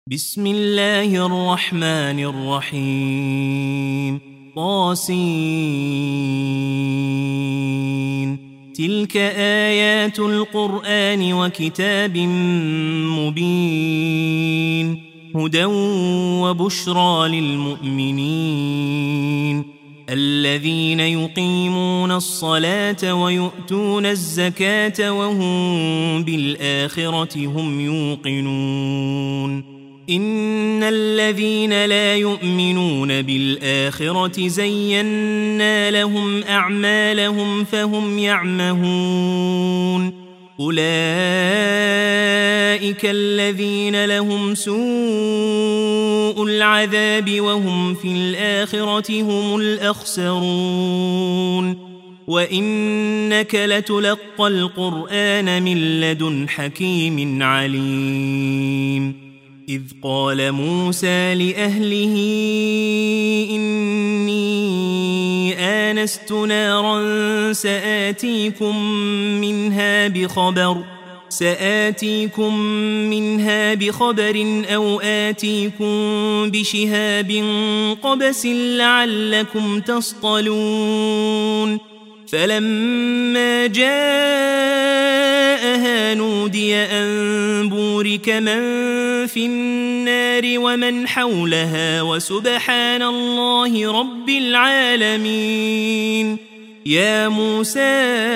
بسم الله الرحمن الرحيم طاسين تلك آيات القرآن وكتاب مبين هدى وبشرى للمؤمنين الذين يقيمون الصلاة ويؤتون الزكاة وهم بالآخرة هم يوقنون إن الذين لا يؤمنون بالآخرة زينا لهم أعمالهم فهم يعمهون أولئك الذين لهم سوء العذاب وهم في الآخرة هم الأخسرون وإنك لتلقى القرآن من لدن حكيم عليم إذ قال موسى لأهله إني آنست نارا سآتيكم منها بخبر أو آتيكم بشهاب قبس لعلكم تصطلون فلما جاءها نودي أن بورك من في النار ومن حولها وسبحان الله رب العالمين يا موسى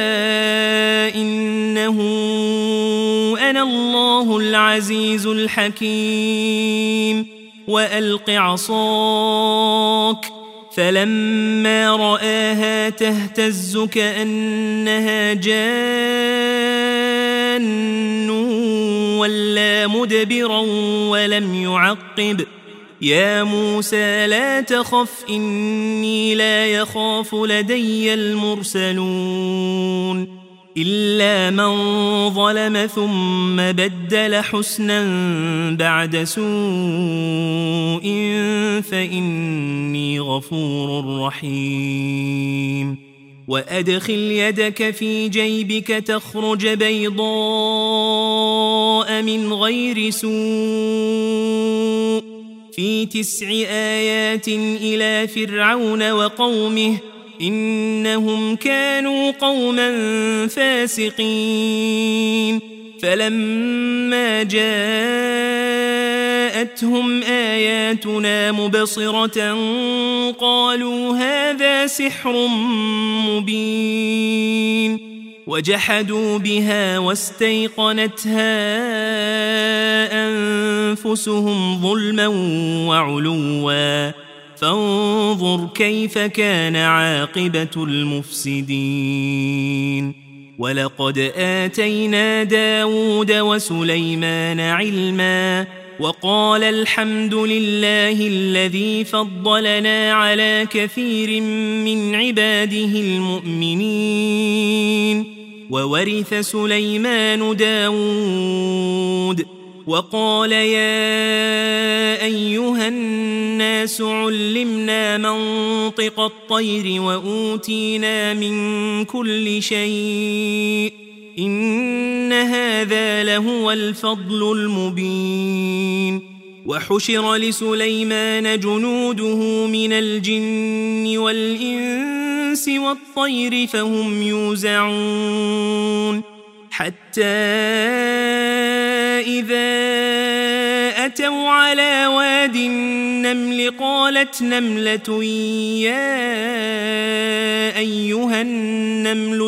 إنه أنا الله العزيز الحكيم وألق عصاك فلما رآها تهتز كأنها جان ولا مدبرا ولم يعقب يا موسى لا تخف إني لا يخاف لدي المرسلون إلا من ظلم ثم بدل حسنا بعد سوء فإني غفور رحيم وأدخل يدك في جيبك تخرج بيضاء من غير سوء في 9 آيات إلى فرعون وقومه إنهم كانوا قوما فاسقين فلما جاءتهم آياتنا مبصرة قالوا هذا سحر مبين وجحدوا بها واستيقنتها أنفسهم ظلما وعلوا فانظر كيف كان عاقبة المفسدين ولقد آتينا داود وسليمان علما وقال الحمد لله الذي فضلنا على كثير من عباده المؤمنين وورث سليمان داود وقال يا أيها الناس علمنا منطق الطير وأوتينا من كل شيء إن هذا لهو الفضل المبين وحشر لسليمان جنوده من الجن والإنس والطير فهم يوزعون حتى إذا أتوا على واد النمل قالت نملة يا أيها النمل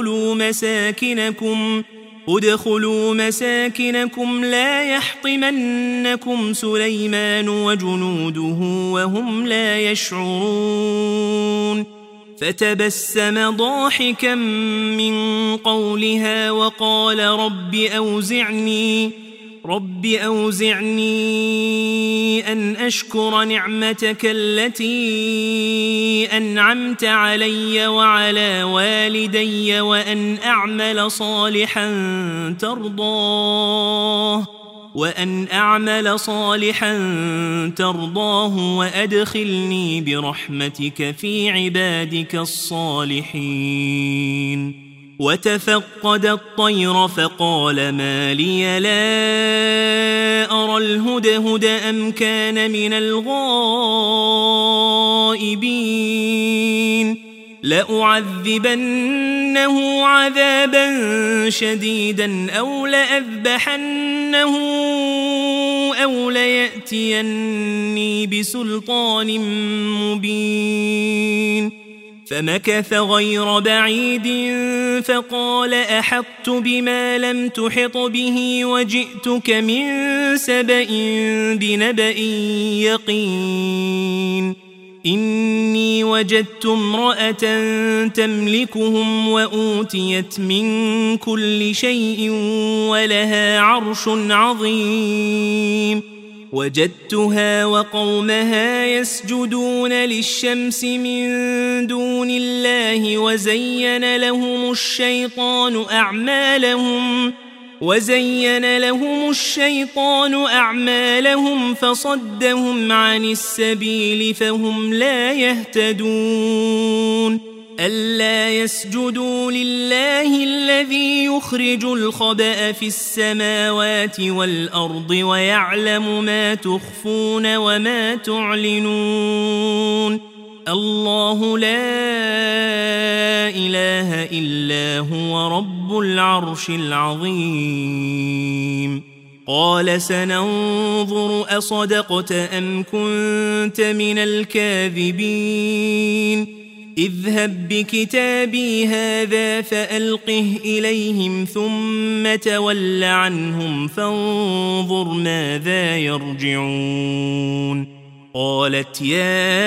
ادخلوا مساكنكم لا يحطمنكم سليمان وجنوده وهم لا يشعرون فتبسم ضاحكا من قولها وقال رب أوزعني أن أشكر نعمتك التي أنعمت علي وعلى والدي وأن أعمل صالحا ترضاه وأدخلني برحمتك في عبادك الصالحين وتفقد الطير فقال ما لي لا أرى الهدهد أم كان من الغائبين لأعذبنه عذابا شديدا أو لأذبحنه أو ليأتيني بسلطان مبين فمكث غير بعيد فقال أحطت بما لم تحط به وجئتك من سبأ بنبأ يقين إني وجدت امرأة تملكهم وأوتيت من كل شيء ولها عرش عظيم وجدتها وقومها يسجدون للشمس من دون الله وزين لهم الشيطان أعمالهم فصدهم عن السبيل فهم لا يهتدون ألا يسجدوا لله الذي يخرج الخبأ في السماوات والأرض ويعلم ما تخفون وما تعلنون الله لا إله إلا هو رب العرش العظيم قال سننظر أصدقت أم كنت من الكاذبين اذهب بكتابي هذا فألقه إليهم ثم تول عنهم فانظر ماذا يرجعون قالت يا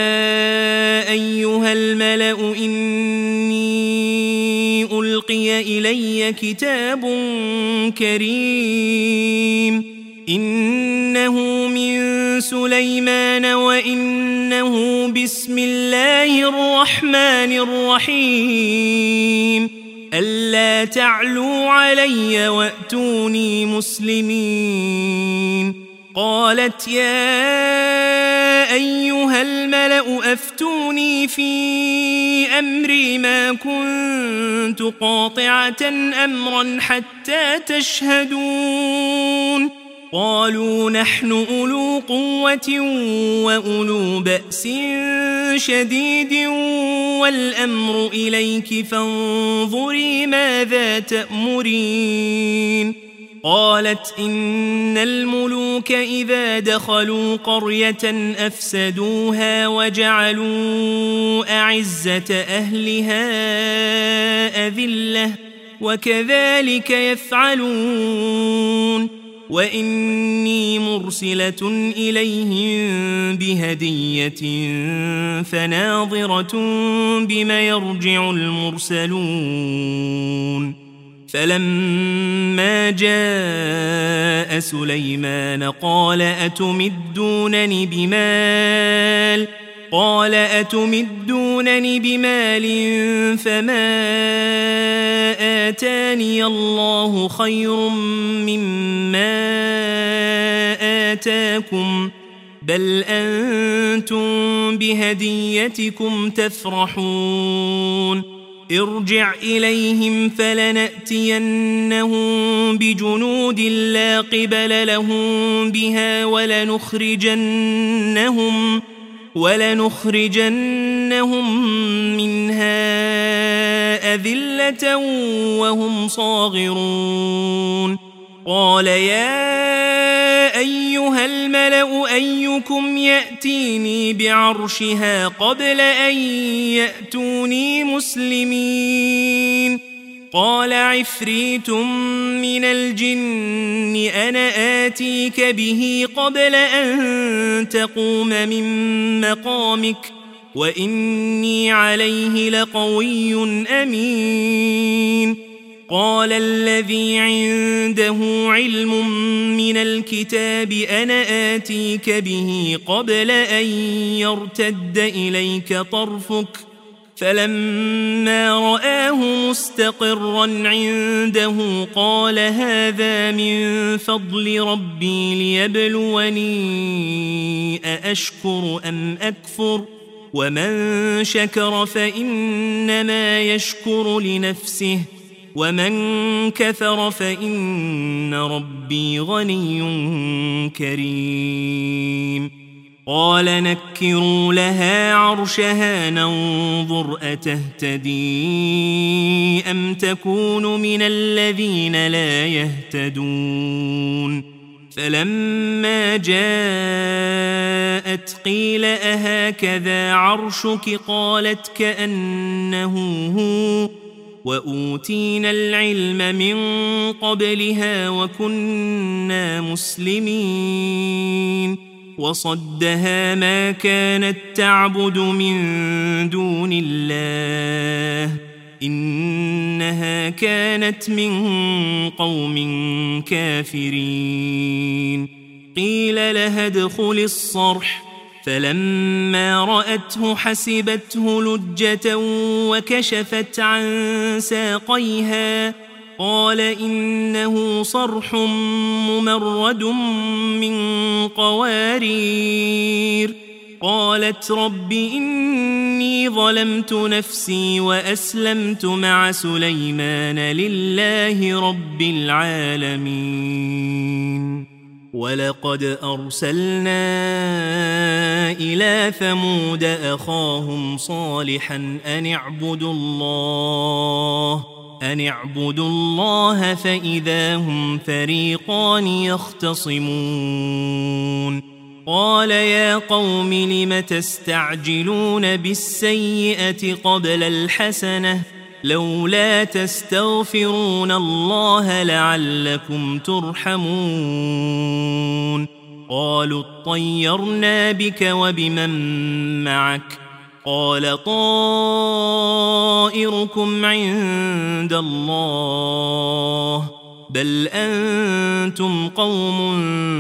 أيها الملأ إني ألقي إلي كتاب كريم إنه من سليمان وإنه بسم الله الرحمن الرحيم ألا تعلوا علي وأتوني مسلمين قالت يا أيها الملأ أفتوني في أمري ما كنت قاطعة أمرا حتى تشهدون قالوا نحن أولو قوة وأولو بأس شديد والأمر إليك فانظري ماذا تأمرين قالت إن الملوك إذا دخلوا قرية أفسدوها وجعلوا أعزة أهلها أذلة وكذلك يفعلون وإني مرسلة إليهم بهدية فناظرة بما يرجع المرسلون فلما جاء سليمان قال أتمدونني بمال فما آتاني الله خير مما آتاكم بل أنتم بهديتكم تفرحون ارجع إليهم فلنأتينهم بجنود لا قبل لهم بها ولنخرجنهم منها أذلة وهم صاغرون قال يا أيها الملأ أيكم يأتيني بعرشها قبل أن يأتوني مسلمين قال عفريت من الجن أنا آتيك به قبل أن تقوم من مقامك وإني عليه لقوي أمين قال الذي عنده علم من الكتاب أنا آتيك به قبل أن يرتد إليك طرفك فلما رآه مستقرا عنده قال هذا من فضل ربي ليبلوني أأشكر أم أكفر ومن شكر فإنما يشكر لنفسه ومن كفر فإن ربي غني كريم قال نكروا لها عرشها ننظر أتهتدي أم تكون من الذين لا يهتدون فلما جاءت قيل أهكذا عرشك قالت كأنه هو وأوتينا العلم من قبلها وكنا مسلمين وصدها ما كانت تعبد من دون الله إنها كانت من قوم كافرين قيل لها ادخل الصرح فلما رأته حسبته لجة وكشفت عن ساقيها قال إنه صرح ممرد من قوارير قالت رب إني ظلمت نفسي وأسلمت مع سليمان لله رب العالمين ولقد أرسلنا إلى ثمود أخاهم صالحا أن اعبدوا الله فإذا هم فريقان يختصمون قال يا قوم لم تستعجلون بالسيئة قبل الحسنة لولا تستغفرون الله لعلكم ترحمون قالوا اطيرنا بك وبمن معك قال طائركم عند الله بل أنتم قوم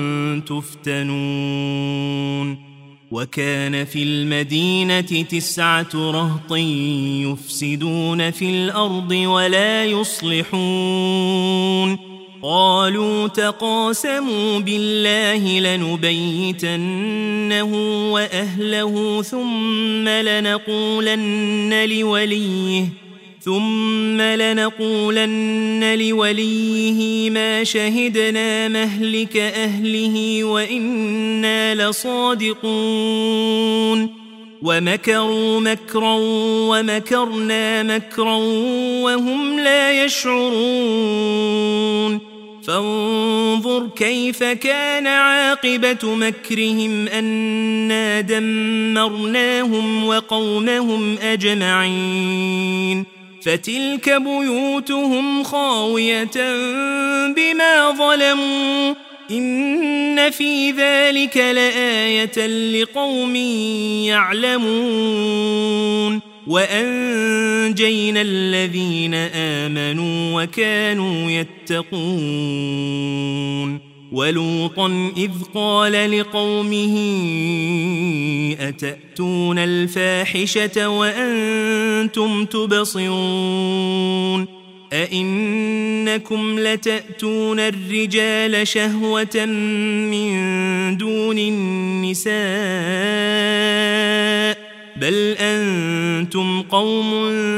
تفتنون وكان في المدينة 9 رهط يفسدون في الأرض ولا يصلحون قالوا تقاسموا بالله لنبيتنه وأهله ثم لنقولن لوليه ما شهدنا مهلك أهله وإنا لصادقون ومكروا مكرا ومكرنا مكرا وهم لا يشعرون فانظر كيف كان عاقبة مكرهم أنا دمرناهم وقومهم أجمعين فتلك بيوتهم خاوية بما ظلموا إن في ذلك لآية لقوم يعلمون وأنجينا الذين آمنوا وكانوا يتقون ولوطا إذ قال لقومه أتأتون الفاحشة وأنتم تبصرون أئنكم لتأتون الرجال شهوة من دون النساء بل أنتم قوم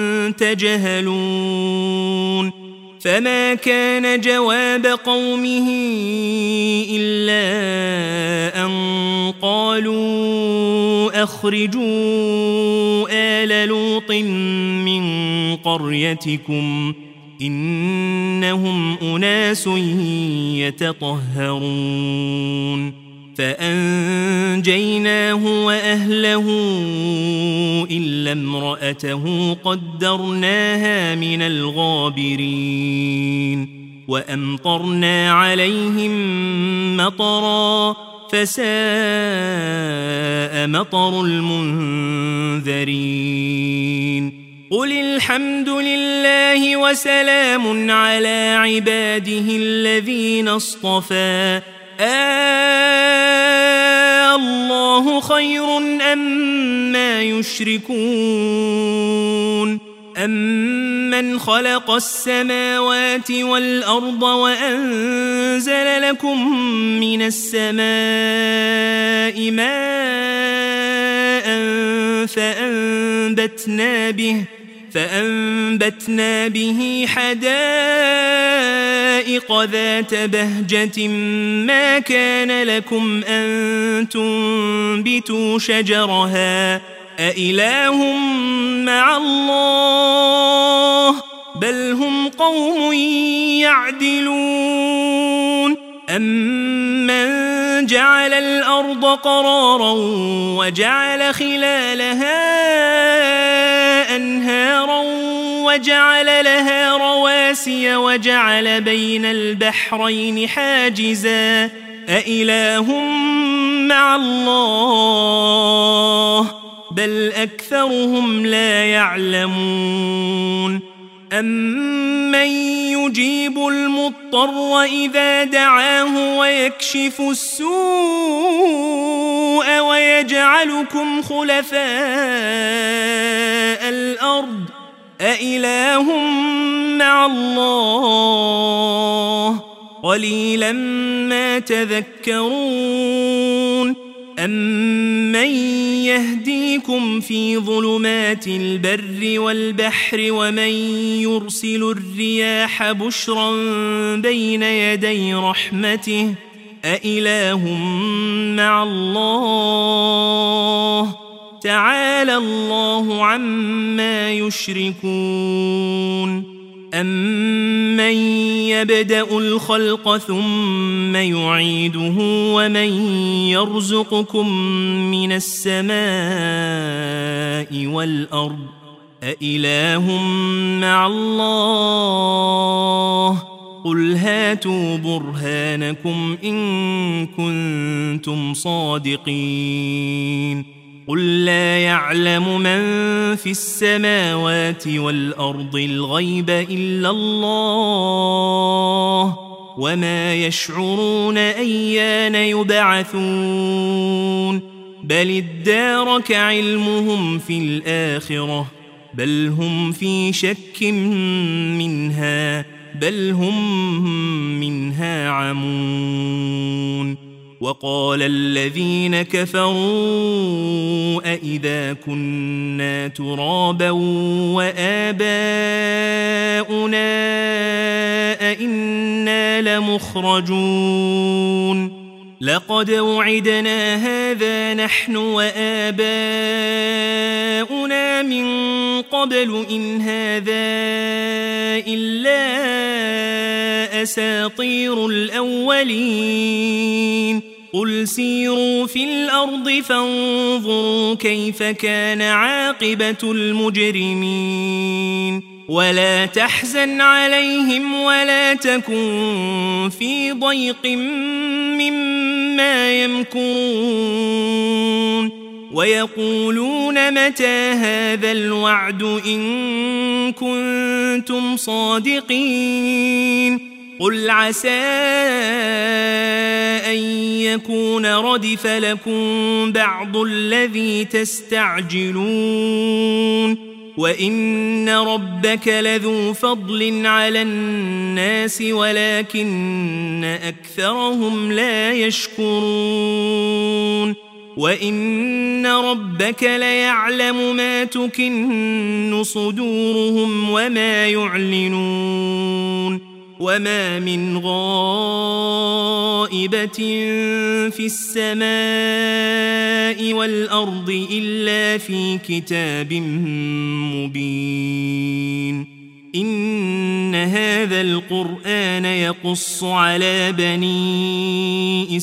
تجهلون فما كان جواب قومه إلا أن قالوا أخرجوا آل لوط من قريتكم إنهم أناس يتطهرون فأنجيناه وأهله إلا امرأته قدرناها من الغابرين وأمطرنا عليهم مطرا فساء مطر المنذرين قل الحمد لله وسلام على عباده الذين اصطفى الله خير أما يشركون أمن خلق السماوات والأرض وأنزل لكم من السماء ماء فأنبتنا به حدائق ذات بهجة ما كان لكم أن تنبتوا شجرها أإله مع الله بل هم قوم يعدلون أمن جعل الأرض قرارا وجعل خلالها أنهارا وجعل لها رواسي وجعل بين البحرين حاجزا أإله مع الله بل أكثرهم لا يعلمون أمن يجيب المضطر إذا دعاه ويكشف السوء ويجعلكم خلفاء الأرض أإله مع الله قليلا ما تذكرون أمن يهديكم في ظلمات البر والبحر ومن يرسل الرياح بشرا بين يدي رحمته أإله مع الله تعالى الله عما يشركون أمن يبدأ الخلق ثم يعيده ومن يرزقكم من السماء والأرض أإله مع الله قل هاتوا برهانكم إن كنتم صادقين قل لا يعلم من في السماوات والأرض الغيب إلا الله وما يشعرون أيان يبعثون بل ادارك علمهم في الآخرة بل هم في شك منها بل هم منها عمون وقال الذين كفروا أإذا كنا ترابا وآباؤنا أإنا لمخرجون لقد وعدنا هذا نحن وآباؤنا من قبل إن هذا إلا أساطير الأولين قل سيروا في الأرض فانظروا كيف كان عاقبة المجرمين ولا تحزن عليهم ولا تكن في ضيق مما يمكرون ويقولون متى هذا الوعد إن كنتم صادقين قل عسى أن يكون ردف لكم بعض الذي تستعجلون وإن ربك لذو فضل على الناس ولكن أكثرهم لا يشكرون وإن ربك ليعلم ما تكن صدورهم وما يعلنون وما من غائبة في السماء والأرض إلا في كتاب مبين إن هذا القرآن يقص على بني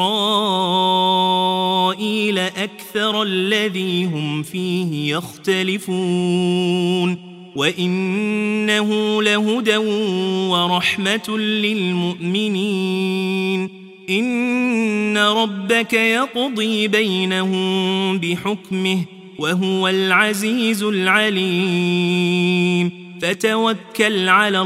إسرائيل أكثر الذي هم فيه يختلفون وإنه لهدى ورحمة للمؤمنين إن ربك يقضي بينهم بحكمه وهو العزيز العليم فتوكل على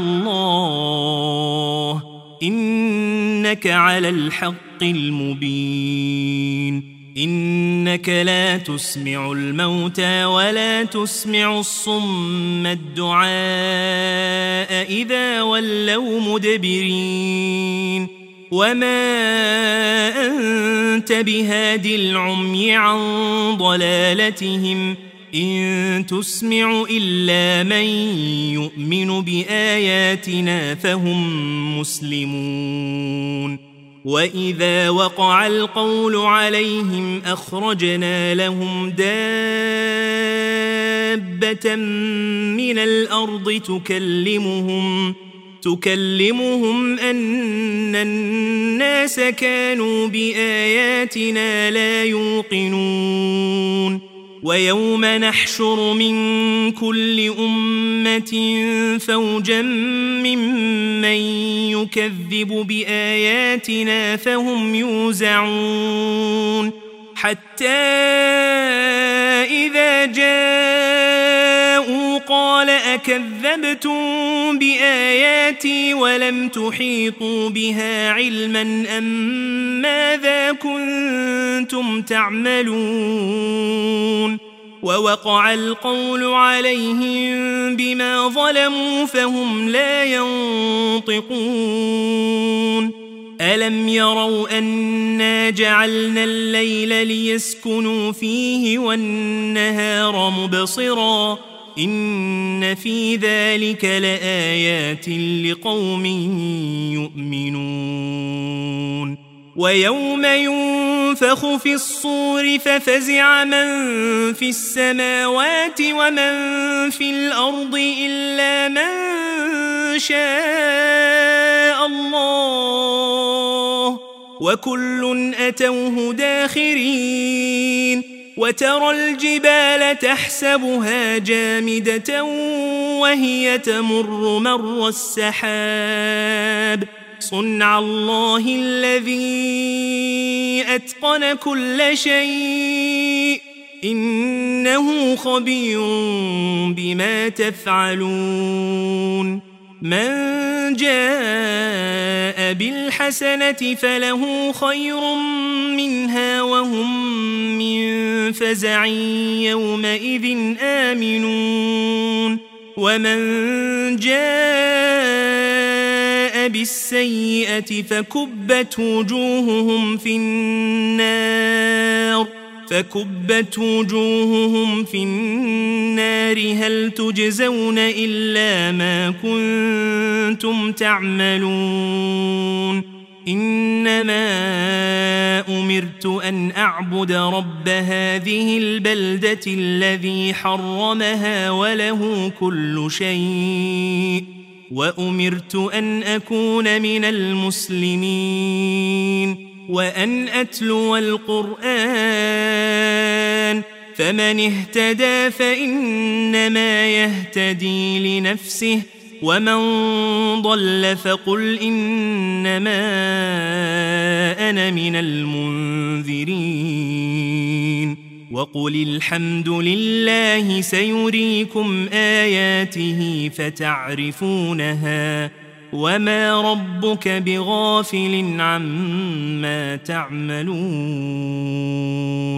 الله إنك على الحق المبين إنك لا تسمع الموتى ولا تسمع الصم الدعاء إذا ولوا مدبرين وما أنت بهاد العمي عن ضلالتهم إن تسمع إلا من يؤمن بآياتنا فهم مسلمون وإذا وقع القول عليهم أخرجنا لهم دابة من الأرض تكلمهم أن الناس كانوا بآياتنا لا يوقنون ويوم نحشر من كل أمة فوجا ممن يكذب بآياتنا فهم يوزعون حتى إذا جاءوا قال أكذبتم بآياتي ولم تحيطوا بها علما أم ماذا كنتم تعملون ووقع القول عليهم بما ظلموا فهم لا ينطقون ألم يروا أنا جعلنا الليل ليسكنوا فيه والنهار مبصرا إن في ذلك لآيات لقوم يؤمنون ويوم ينفخ في الصور ففزع من في السماوات ومن في الأرض إلا من شاء الله وكل أتوه داخرين وترى الجبال تحسبها جامدة وهي تمر مر السحاب صنع الله الذي أتقن كل شيء إنه خبير بما تفعلون من جاء بالحسنة فله خير منها وهم من فزع يومئذ آمنون ومن جاء بالسيئة فكبت وجوههم في النار هل تجزون إلا ما كنتم تعملون إنما أمرت أن أعبد رب هذه البلدة الذي حرمها وله كل شيء وأمرت أن أكون من المسلمين وأن أتلو القرآن فمن اهتدى فإنما يهتدي لنفسه ومن ضل فقل إنما أنا من المنذرين وقل الحمد لله سيريكم آياته فتعرفونها وما ربك بغافل عما تعملون